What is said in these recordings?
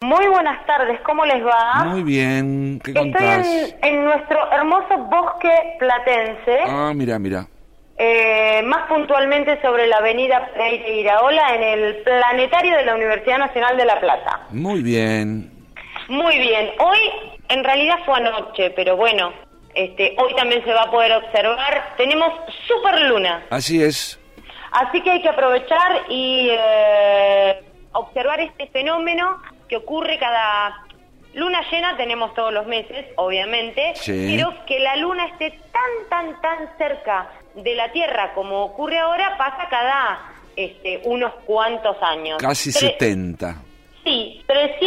Muy buenas tardes, ¿cómo les va? Muy bien, ¿qué contás? Estoy en nuestro hermoso bosque platense. Ah, mira. Más puntualmente sobre la avenida Pereira Iraola, en el planetario de la Universidad Nacional de La Plata. Muy bien. Muy bien, hoy en realidad fue anoche, pero bueno, hoy también se va a poder observar. Tenemos superluna. Así es. Así que hay que aprovechar y observar este fenómeno que ocurre cada luna llena. Tenemos todos los meses, obviamente, sí, pero que la luna esté tan cerca de la Tierra como ocurre ahora pasa cada unos cuantos años. Casi 70. Sí,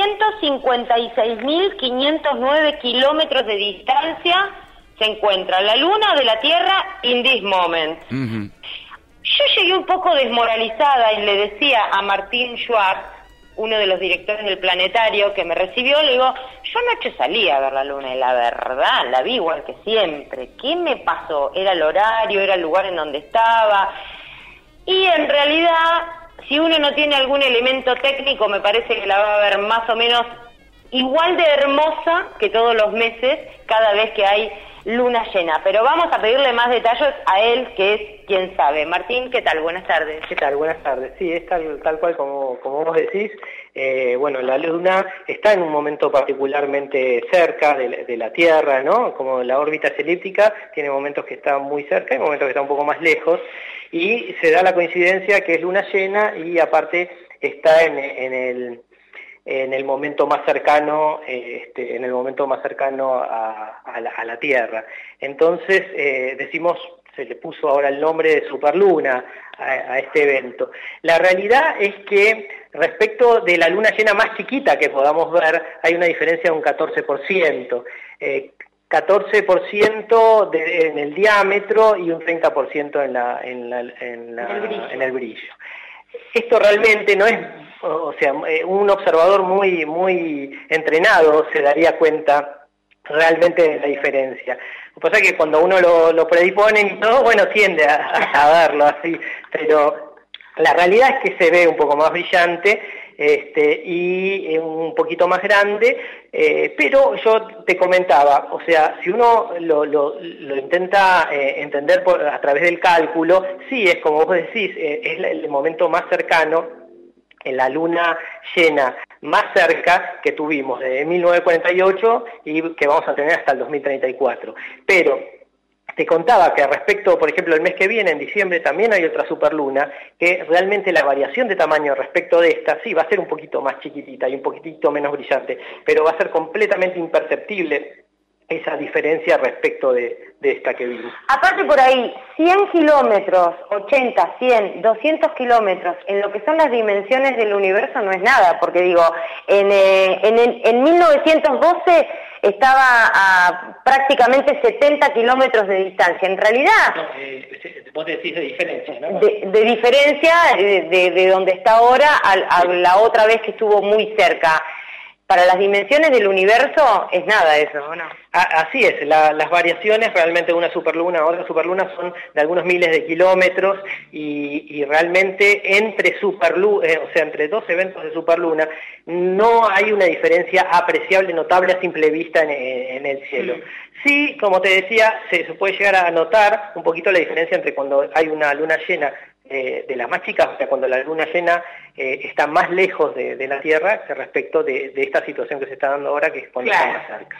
356.509 kilómetros de distancia se encuentra la luna de la Tierra in this moment. Uh-huh. Yo llegué un poco desmoralizada y le decía a Martín Schwartz, uno de los directores del planetario que me recibió, le digo, yo anoche salí a ver la luna y la verdad, la vi igual que siempre. ¿Qué me pasó? Era el horario, era el lugar en donde estaba. Y en realidad, si uno no tiene algún elemento técnico, me parece que la va a ver más o menos igual de hermosa que todos los meses, cada vez que hay luna llena. Pero vamos a pedirle más detalles a él, que es quien sabe. Martín, ¿qué tal? Buenas tardes. ¿Qué tal? Buenas tardes. Sí, es tal cual como vos decís. Bueno, la luna está en un momento particularmente cerca de la Tierra, ¿no? Como la órbita es elíptica, tiene momentos que está muy cerca y momentos que está un poco más lejos. Y se da la coincidencia que es luna llena y aparte está en el momento más cercano, a la Tierra. Entonces, se le puso ahora el nombre de superluna a este evento. La realidad es que respecto de la luna llena más chiquita que podamos ver, hay una diferencia de un 14%. 14% en el diámetro y un 30% en el brillo. Esto realmente no es, un observador muy entrenado se daría cuenta realmente de la diferencia. Lo que pasa es que cuando uno lo predipone y todo, bueno, tiende a verlo así, pero la realidad es que se ve un poco más brillante y un poquito más grande, pero yo te comentaba, o sea, si uno lo intenta entender a través del cálculo, sí, es como vos decís, es el momento más cercano, en la luna llena más cerca que tuvimos desde 1948 y que vamos a tener hasta el 2034. Pero te contaba que respecto, por ejemplo, el mes que viene, en diciembre, también hay otra superluna, que realmente la variación de tamaño respecto de esta, sí, va a ser un poquito más chiquitita y un poquitito menos brillante, pero va a ser completamente imperceptible esa diferencia respecto de esta que vimos. Aparte por ahí, 100 kilómetros, 80, 100, 200 kilómetros, en lo que son las dimensiones del universo no es nada, porque digo, en 1912 estaba a prácticamente 70 kilómetros de distancia. En realidad... No, vos decís de diferencia, ¿no? De diferencia de donde está ahora a la otra vez que estuvo muy cerca. Para las dimensiones del universo es nada eso, ¿no? Así es, las variaciones realmente de una superluna a otra superluna son de algunos miles de kilómetros y realmente entre entre dos eventos de superluna no hay una diferencia apreciable, notable a simple vista en el cielo. Sí, como te decía, se puede llegar a notar un poquito la diferencia entre cuando hay una luna llena de las más chicas, o sea, cuando la luna llena está más lejos de la Tierra que respecto de esta situación que se está dando ahora, que es cuando está más cerca.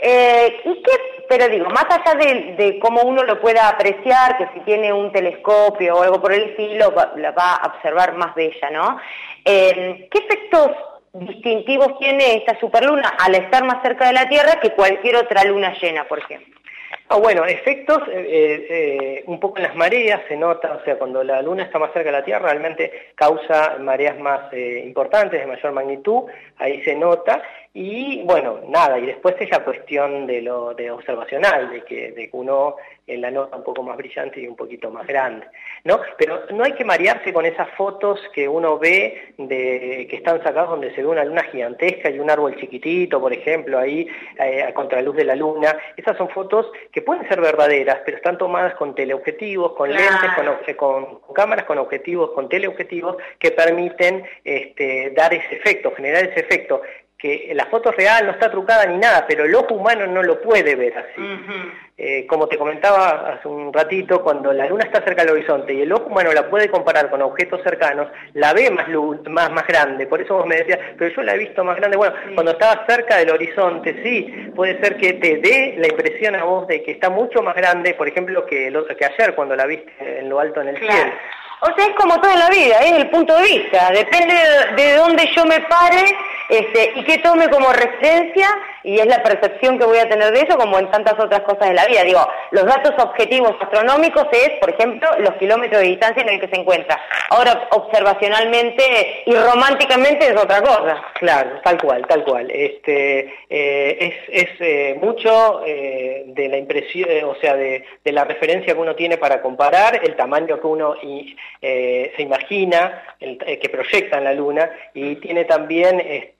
Pero digo, más allá de cómo uno lo pueda apreciar, que si tiene un telescopio o algo por el estilo, la va a observar más bella, ¿no? ¿Qué efectos distintivos tiene esta superluna al estar más cerca de la Tierra que cualquier otra luna llena, por ejemplo? Bueno, efectos un poco en las mareas se nota, o sea, cuando la luna está más cerca de la Tierra realmente causa mareas más importantes, de mayor magnitud, ahí se nota, y bueno, nada, y después es la cuestión de observacional, de que uno la nota un poco más brillante y un poquito más grande, ¿no? Pero no hay que marearse con esas fotos que uno ve que están sacadas donde se ve una luna gigantesca y un árbol chiquitito, por ejemplo, ahí a contraluz de la luna. Esas son fotos que pueden ser verdaderas, pero están tomadas con teleobjetivos, con lentes, con cámaras, con objetivos, con teleobjetivos que permiten dar ese efecto, generar ese efecto, que la foto real no está trucada ni nada, pero el ojo humano no lo puede ver así. Como te comentaba hace un ratito, cuando la luna está cerca del horizonte y el ojo humano la puede comparar con objetos cercanos, la ve más grande. Por eso vos me decías, pero yo la he visto más grande. Bueno, cuando estaba cerca del horizonte, sí, puede ser que te dé la impresión a vos de que está mucho más grande, por ejemplo, que ayer cuando la viste en lo alto en el cielo. O sea, es como toda la vida, es el punto de vista, depende de dónde yo me pare y qué tome como referencia, y es la percepción que voy a tener de eso, como en tantas otras cosas de la vida. Digo, los datos objetivos astronómicos es, por ejemplo, los kilómetros de distancia en el que se encuentra. Ahora, observacionalmente y románticamente es otra cosa. Claro, tal cual, tal cual. Es mucho de la impresión, o sea, de la referencia que uno tiene para comparar, el tamaño que uno se imagina, que proyecta en la Luna, y tiene también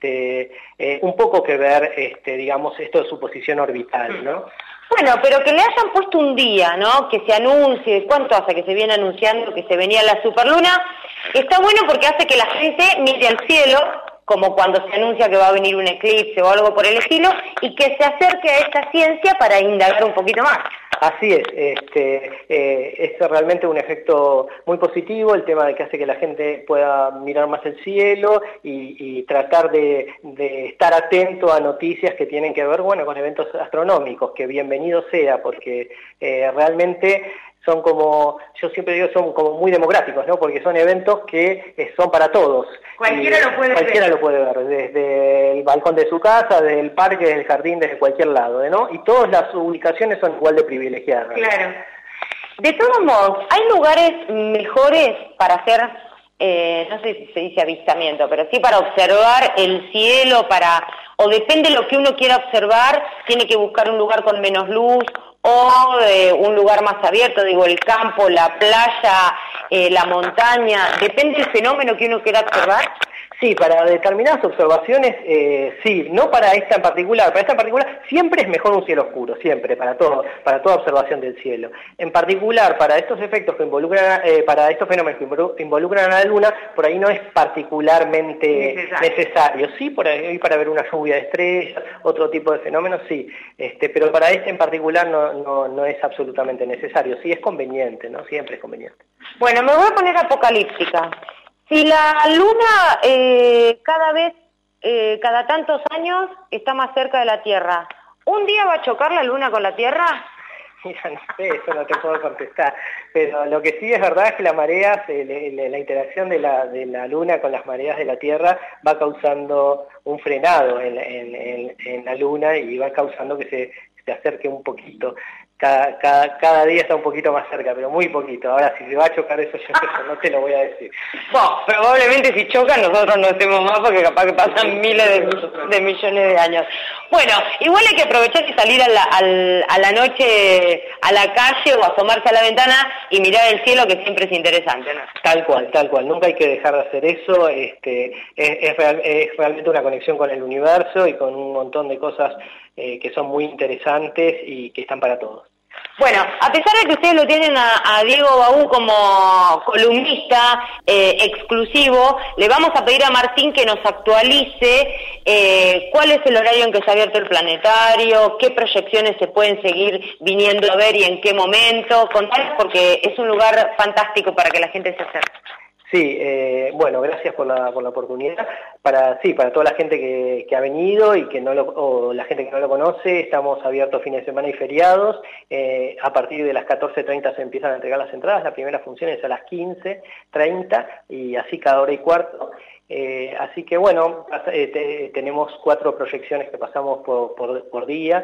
un poco que ver, digamos, esto de su posición orbital, ¿no? Bueno, pero que le hayan puesto un día, ¿no? Que se anuncie, ¿cuánto hace que se viene anunciando que se venía la superluna? Está bueno porque hace que la gente mire al cielo, como cuando se anuncia que va a venir un eclipse o algo por el estilo, y que se acerque a esta ciencia para indagar un poquito más. Así es, es realmente un efecto muy positivo, el tema de que hace que la gente pueda mirar más el cielo y tratar de estar atento a noticias que tienen que ver, bueno, con eventos astronómicos, que bienvenido sea, porque realmente son como, yo siempre digo, son como muy democráticos, ¿no? Porque son eventos que son para todos. Cualquiera lo puede ver, desde el balcón de su casa, desde el parque, desde el jardín, desde cualquier lado, ¿no? Y todas las ubicaciones son igual de privilegiadas. Claro. De todos modos, ¿hay lugares mejores para hacer, no sé si se dice avistamiento, pero sí para observar el cielo, o depende de lo que uno quiera observar, tiene que buscar un lugar con menos luz, o un lugar más abierto, digo, el campo, la playa, la montaña, depende del fenómeno que uno quiera observar? Sí, para determinadas observaciones, sí, no para esta en particular. Para esta en particular siempre es mejor un cielo oscuro, siempre, para toda observación del cielo. En particular, para estos efectos que involucran, para estos fenómenos que involucran a la Luna, por ahí no es particularmente necesario. Sí, por ahí para ver una lluvia de estrellas, otro tipo de fenómenos, sí. Pero para este en particular no es absolutamente necesario. Sí es conveniente, ¿no? Siempre es conveniente. Bueno, me voy a poner apocalíptica. Si la Luna cada tantos años está más cerca de la Tierra, ¿un día va a chocar la Luna con la Tierra? Mira, no sé, eso no te puedo contestar, pero lo que sí es verdad es que las mareas, la interacción de la Luna con las mareas de la Tierra va causando un frenado en la Luna y va causando que se acerque un poquito. Cada día está un poquito más cerca, pero muy poquito. Ahora, si se va a chocar eso, yo no te lo voy a decir. Bueno, probablemente si chocan nosotros no estemos más porque capaz que pasan miles de millones de años. Bueno, igual hay que aprovechar y salir a la noche a la calle o asomarse a la ventana y mirar el cielo, que siempre es interesante, ¿no? Tal cual. Nunca hay que dejar de hacer eso. Es realmente una conexión con el universo y con un montón de cosas que son muy interesantes y que están para todos. Bueno, a pesar de que ustedes lo tienen a Diego Baú como columnista exclusivo, le vamos a pedir a Martín que nos actualice cuál es el horario en que se ha abierto el planetario, qué proyecciones se pueden seguir viniendo a ver y en qué momento. Contanos, porque es un lugar fantástico para que la gente se acerque. Sí, bueno, gracias por la oportunidad. Para toda la gente que ha venido y o la gente que no lo conoce, estamos abiertos fines de semana y feriados. A partir de las 14:30 se empiezan a entregar las entradas. La primera función es a las 15:30 y así cada hora y cuarto. Así que bueno, tenemos 4 proyecciones que pasamos por día,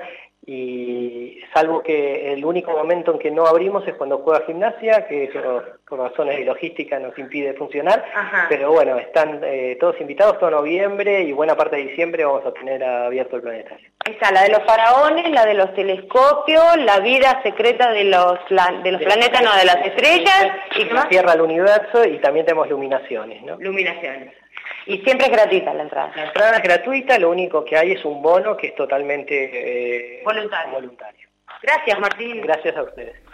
y salvo que el único momento en que no abrimos es cuando juega Gimnasia, que eso, por razones de logística nos impide funcionar. Ajá. Pero bueno, están todos invitados todo noviembre y buena parte de diciembre vamos a tener abierto el planetario. Está la de los faraones, la de los telescopios, la vida secreta de los planetas, no, de las estrellas, y la Tierra, el universo, y también tenemos luminaciones, ¿no? Luminaciones. Y siempre es gratuita la entrada. La entrada es gratuita, lo único que hay es un bono que es totalmente voluntario. Gracias, Martín. Gracias a ustedes.